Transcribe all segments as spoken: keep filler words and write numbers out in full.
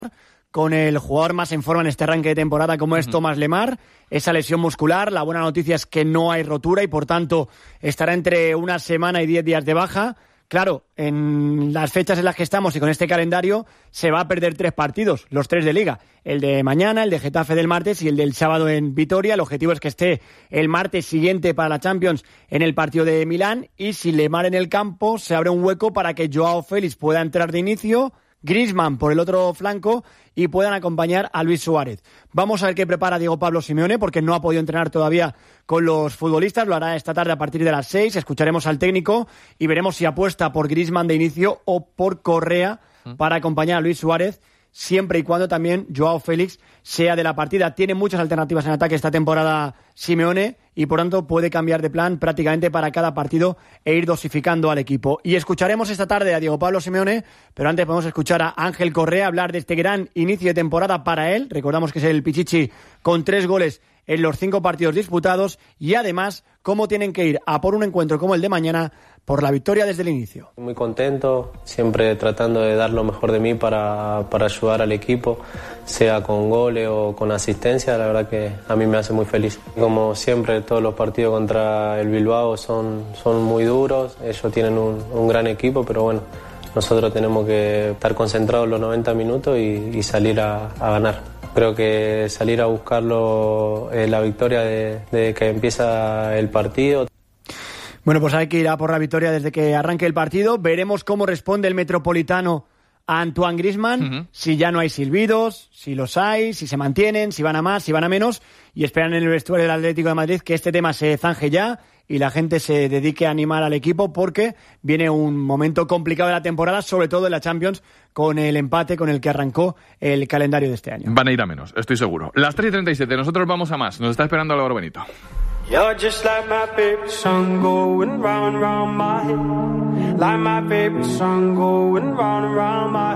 con el jugador más en forma en este arranque de temporada como es uh-huh. Thomas Lemar, esa lesión muscular. La buena noticia es que no hay rotura y por tanto estará entre una semana y diez días de baja. Claro, en las fechas en las que estamos y con este calendario se va a perder tres partidos, los tres de Liga. El de mañana, el de Getafe del martes y el del sábado en Vitoria. El objetivo es que esté el martes siguiente para la Champions en el partido de Milán. Y si Lemar en el campo, se abre un hueco para que Joao Félix pueda entrar de inicio, Griezmann por el otro flanco y puedan acompañar a Luis Suárez. Vamos a ver qué prepara Diego Pablo Simeone, porque no ha podido entrenar todavía con los futbolistas. Lo hará esta tarde a partir de las seis. Escucharemos al técnico y veremos si apuesta por Griezmann de inicio o por Correa para acompañar a Luis Suárez, siempre y cuando también Joao Félix sea de la partida. Tiene muchas alternativas en ataque esta temporada Simeone y por tanto puede cambiar de plan prácticamente para cada partido e ir dosificando al equipo. Y escucharemos esta tarde a Diego Pablo Simeone, pero antes podemos escuchar a Ángel Correa hablar de este gran inicio de temporada para él. Recordamos que es el Pichichi con tres goles en los cinco partidos disputados y además cómo tienen que ir a por un encuentro como el de mañana por la victoria desde el inicio. Muy contento, siempre tratando de dar lo mejor de mí para, para ayudar al equipo, sea con goles o con asistencia. La verdad que a mí me hace muy feliz. Como siempre, todos los partidos contra el Bilbao son, son muy duros, ellos tienen un, un gran equipo, pero bueno, nosotros tenemos que estar concentrados los noventa minutos y, y salir a, a ganar. Creo que salir a buscarlo eh, la victoria de, de que empieza el partido. Bueno, pues hay que ir a por la victoria desde que arranque el partido. Veremos cómo responde el Metropolitano a Antoine Griezmann, uh-huh. si ya no hay silbidos, si los hay, si se mantienen, si van a más, si van a menos, y esperan en el vestuario del Atlético de Madrid que este tema se zanje ya y la gente se dedique a animar al equipo, porque viene un momento complicado de la temporada, sobre todo en la Champions, con el empate con el que arrancó el calendario de este año. Van a ir a menos, estoy seguro. Las tres y treinta y siete, nosotros vamos a más. Nos está esperando Álvaro Benito. You're just like my favorite song going round and round my head. Like my favorite song going round and round my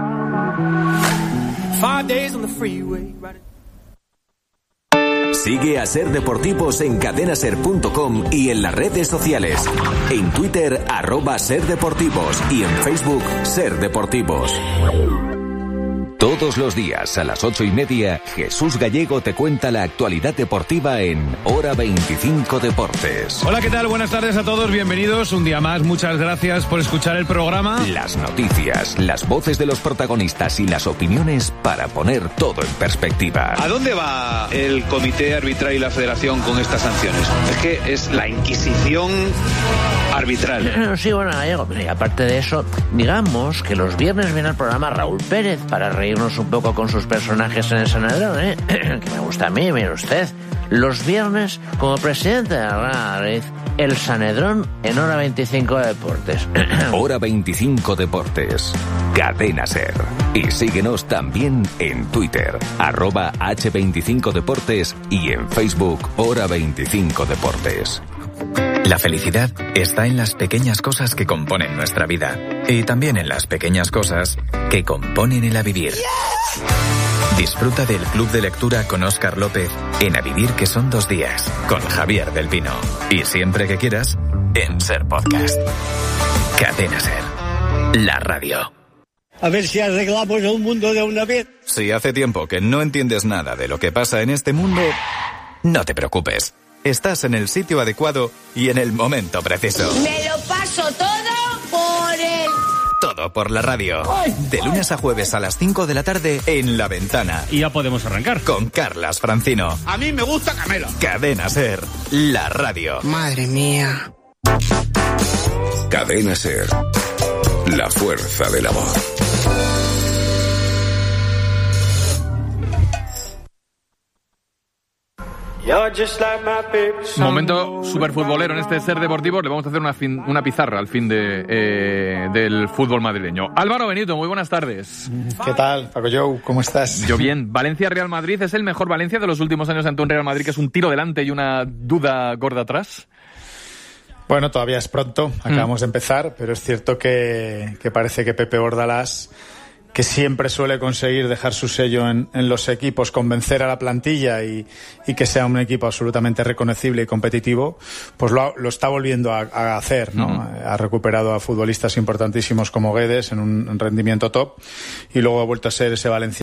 head. Five days on the freeway. Sigue a Ser Deportivos en cadena ser punto com y en las redes sociales. En Twitter, arroba Ser Deportivos y en Facebook, Ser Deportivos. Todos los días a las ocho y media, Jesús Gallego te cuenta la actualidad deportiva en Hora veinticinco Deportes. Hola, ¿qué tal? Buenas tardes a todos, bienvenidos un día más. Muchas gracias por escuchar el programa. Las noticias, las voces de los protagonistas y las opiniones para poner todo en perspectiva. ¿A dónde va el comité arbitral y la federación con estas sanciones? Es que es la Inquisición arbitral. Sí, bueno, Gallego, y aparte de eso, digamos que los viernes viene al programa Raúl Pérez para reír un poco con sus personajes en el Sanedrón, ¿eh? Que me gusta a mí, mire usted. Los viernes, como presidente de la Madrid, el Sanedrón en Hora veinticinco Deportes. Hora veinticinco Deportes. Cadena Ser. Y síguenos también en Twitter, arroba hache veinticinco Deportes y en Facebook, Hora veinticinco Deportes. La felicidad está en las pequeñas cosas que componen nuestra vida y también en las pequeñas cosas que componen el A Vivir. Disfruta del club de lectura con Óscar López en A Vivir, que son dos días, con Javier del Pino. Y siempre que quieras, en Ser Podcast. Cadena Ser, la radio. A ver si arreglamos el mundo de una vez. Si hace tiempo que no entiendes nada de lo que pasa en este mundo, no te preocupes. Estás en el sitio adecuado y en el momento preciso. Me lo paso todo por el... Todo por la radio. De lunes a jueves a las cinco de la tarde en La Ventana. Y ya podemos arrancar. Con Carlas Francino. A mí me gusta Camela. Cadena Ser, la radio. Madre mía. Cadena Ser, la fuerza de la voz. Momento superfutbolero en este Ser Deportivo. Le vamos a hacer una, fin, una pizarra al fin de, eh, del fútbol madrileño. Álvaro Benito, muy buenas tardes. ¿Qué tal, Paco Jou? ¿Cómo estás? Yo bien. Valencia-Real Madrid, ¿es el mejor Valencia de los últimos años ante un Real Madrid que es un tiro delante y una duda gorda atrás? Bueno, todavía es pronto, acabamos mm. de empezar, pero es cierto que, que parece que Pepe Bordalás que siempre suele conseguir dejar su sello en, en los equipos, convencer a la plantilla y, y que sea un equipo absolutamente reconocible y competitivo, pues lo, lo está volviendo a, a hacer, ¿no? Uh-huh. Ha recuperado a futbolistas importantísimos como Guedes en un rendimiento top y luego ha vuelto a ser ese Valencia